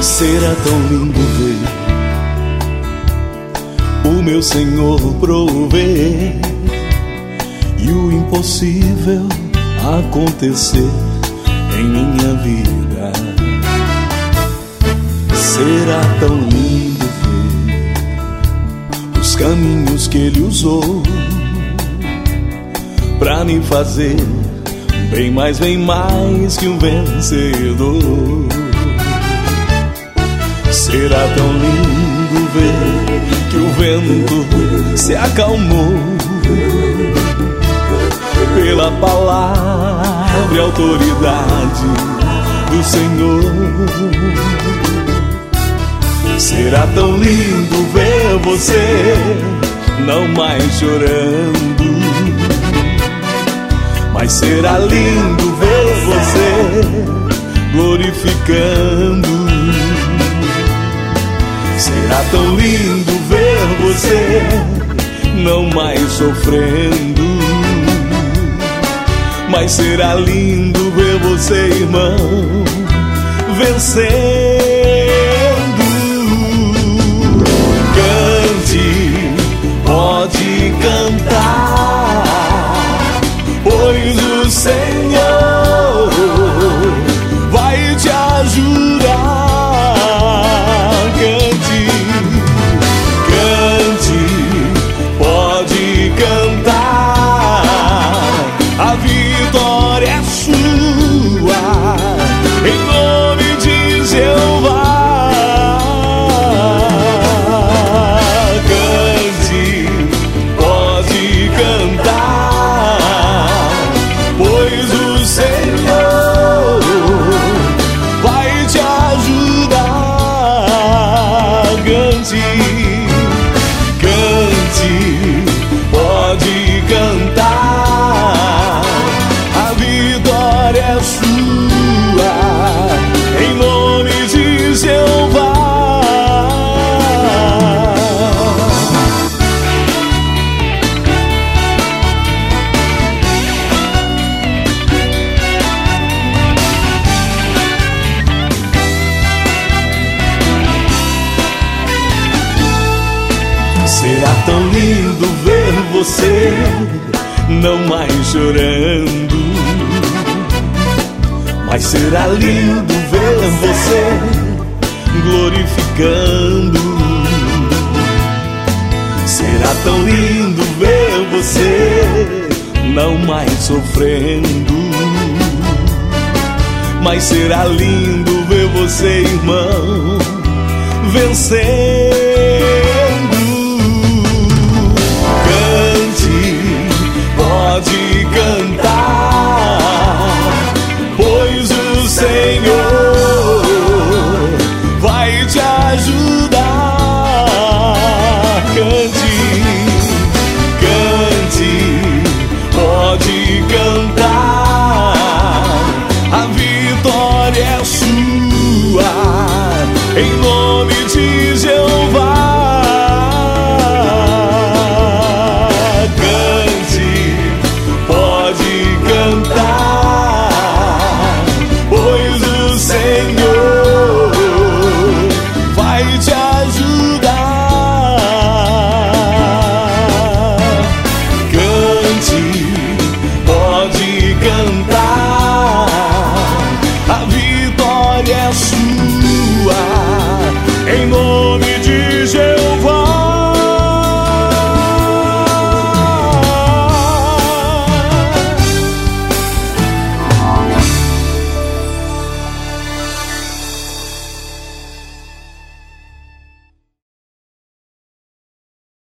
Será tão lindo ver o meu Senhor prover e o impossível acontecer em minha vida. Será tão lindo ver os caminhos que Ele usou pra me fazer bem mais que um vencedor. Será tão lindo ver que o vento se acalmou pela palavra e autoridade do Senhor. Será tão lindo ver você não mais chorando, mas será lindo ver você glorificando. Será tão lindo ver você não mais sofrendo, mas será lindo ver você, irmão, vencendo. Cante, pode cantar, pois o Senhor vai te ajudar. A vitória é sua, em nome de Jeová. Cante, pode cantar, pois o Senhor vai te ajudar. Cante, cante, pode cantar, a vitória é sua, em nome de Jeová. Será tão lindo ver você não mais chorando, mas será lindo ver você glorificando. Será tão lindo ver você não mais sofrendo, mas será lindo ver você, irmão, vencer.